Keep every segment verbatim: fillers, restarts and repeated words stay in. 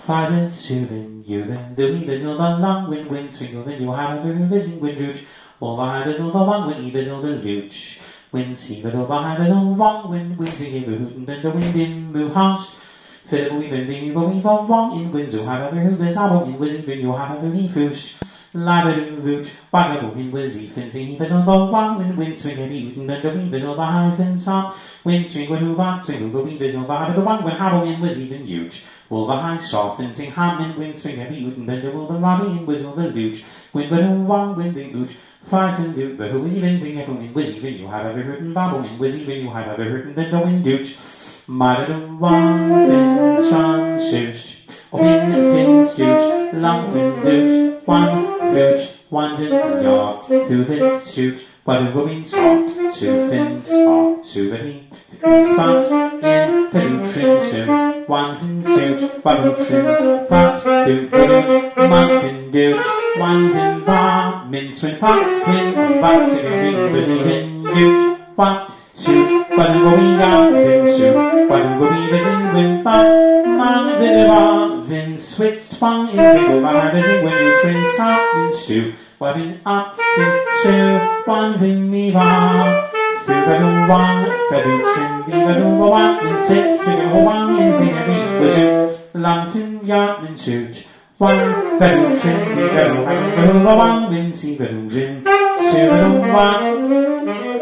five is seven, you then the weavers of the long wind wind swingle, then you have a visiting wind root. All the hivers of the one wind evers of the looch. Wind see but all the hivers of one wind wind singing the hoot and then the wind in moo house. Fiddle weaving the weaver weaver one in winds who have a hoovers abo in whizzing when you have a very foosh. Labadoo voot, wagaboo in wizzy, fancy heavers of the one wind wind swing every hoot and then the weavers of the hyphens up. Wind swing when who want swing the weavers of the hive the one when habo in was even huge. Will the high soft and sing ham and wind swing every hoot and then the will the robbie and whistle the looch. Wind but who one wind the ooch. Five and do, but who even sing a boom in whiz even you have ever heard and babble in whiz even you have ever heard and then the wind dooch. My little one fin strong shooch, win fin stooch, long fin dooch, one dooch, one fin yaw, two fin stooch, what a woman saw, two fins saw, two fin spots in pedutrin soon, one fin stooch, pedutrin, fat dooch, one fin dooch, one fin va, mince when fox fin, fox in busy fin dooch, what shoot, but go be down, then shoot, but go be busy when but man the bar, then switch swung in single by busy when you train soft and stew, but in up, then stew, one thing me va, through the one, feather trim, be the one, then sits, to go one, and sing a beat, was it, lump yard and shoot, one, feather trim, be the one, then see the rim, see the one.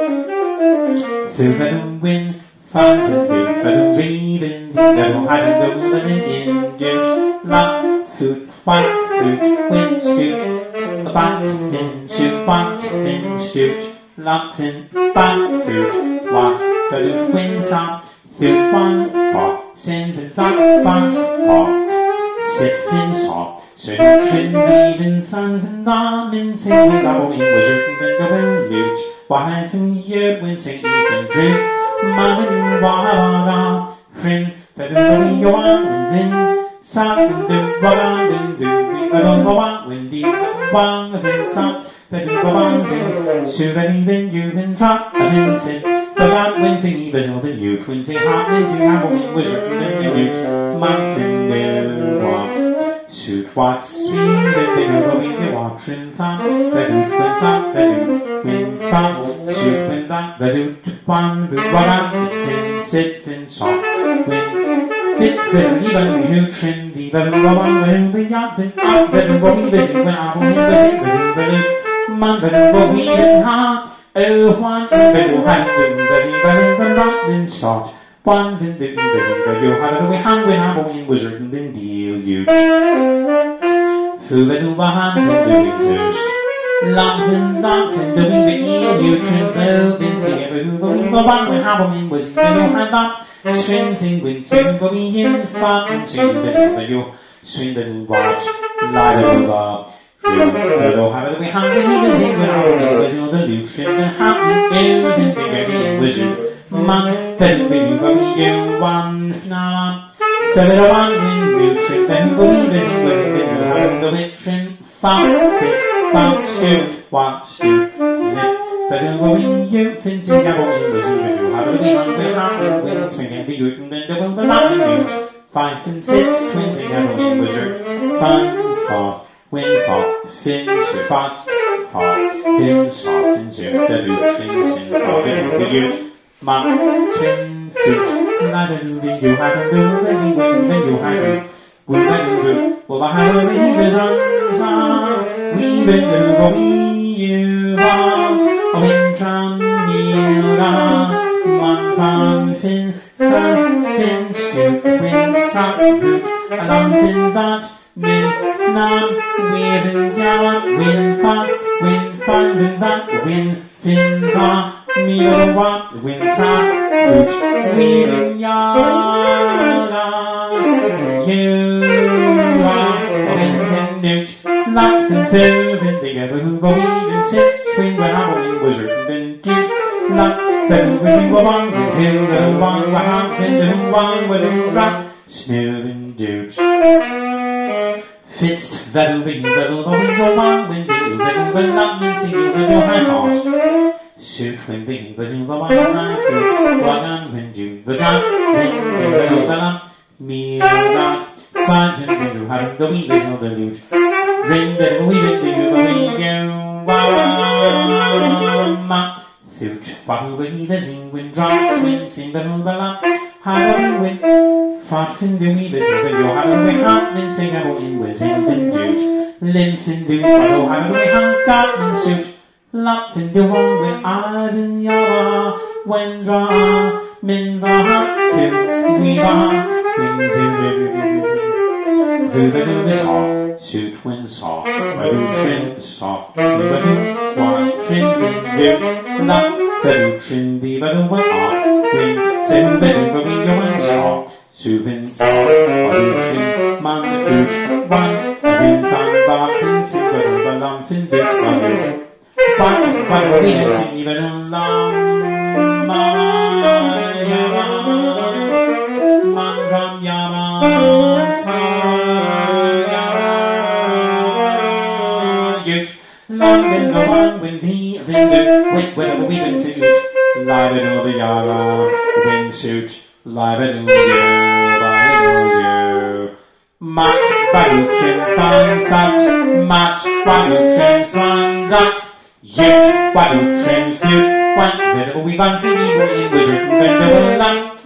Through the wind, find the wind, for the reading, the devil had a golden in juice, love, food, white fruit, wind shoot, a back fin shoot, white fin shoot, love fin, back fruit, white, for the winds up, through one pot, send the dark fast pot, sit fin soft, so trim, leaving sun, and diamond, sing with our in wizard, and the wind looch. Why from here when say even drip, my wind water, friend, feather going your and then, soft and do what and do, we don't go out when the one of them soft, feather go on then, so that even you can drop a then sit, but that when say even over you, when say hot, when say apple in wizard, and then you, mountain there, walk. Shoot what's sweet, then they go in the water and fun, feather, feather, feather, wind, fun, shoot when that, feather, one, the water, fin, sit, fin, soft, wind, fit, feather, even you trim, the feather, one, when we got the up, feather, go be busy, when I will be busy, feather, feather, man, feather, go be in hard, oh, one, feather, hand, busy, feather, feather, then soft. One thing that you busy, but you have it away hung when I'm going wizard and then deal you. Through the new behind the doing zeus. London, London, doing the eel, you trim, though, then sing every who go in the one when I'm going was the new hand up. Swing, sing, wind, swing, go be in fun, and sing the business that you swing the new watch, light over. You don't have it away hung when he was in when I'm going was in the lution, and happy, everything, baby, wizard. Man, then we go be you one now. Feather one wing, you trick, then go be busy when you have the witching. Fox it, fox shoot, watch shoot, lip. Feather go be you, fancy double in busy when you have the wing on the half wind swing and be you can then double the mountain huge. Five and six, twinkling double in wizard. Fun, fog, wind fog, fin, shoot, fox, fog, fin, soft, and zoom, the witching, sin, fog, and be you. Man, swing, foot, neither do you have a do, any way when you have it. We will do, well, I have a weaver's answer. We will do what you are. A wind drum, yield one pound fin, sun, fin, scoop, wind, suck, boot, a lump in that, min, none, weaving, gallant, wind, fast, wind, fine, with that, wind, fin, far. Me or what the wind sounds, which we yada. You are a wind and nooch, like the two, then together who go even sits, swing the howling wizard, and do like the wind go on, the hill, the one, the hot, and the one with the rock, smooth and douche. Fitz, that'll be, that'll go on, when you, that'll be not me singing with your high horse. Shoot when being the new one I feel, one when you the gun, then you will up, me that, Five and then you have the wee whistle the lute. Ring the wee whistle the wee go. Wah, Thooch, waddle wee the zing win drop win sing the hum bala. Haddle win. Fart fin the wee whistle the you have a wee hot and sing a in with zing and doot. Lymph and doot, waddle have a wee hum got and suit. Lap and do one with Ivan Yawa. When draw, min va, kim, we va, wins in the Vuvadu saw, suit when saw, Vadu trin saw, Vuvadu, wash, trin, trin, do, lap, Vadu trin, Vivadu, what off, win, sim, Vadu, Vadu, and saw, Suvin saw, Vadu trin, man, food, one, Vin, fan, bar, fin, sim, Vadu, Valam, fin, dick, Vadu, but, Vadu, win, sim, Vadu, lam, Mandram Yaman Sayut London the one when the vendor went where we went to live it over Yara windsuit live it over you live it over you Match Baluchin Fansat Match Baluchin Fansat Yet Baluchin Flute One, whenever we fancy evil, it was written when there were none.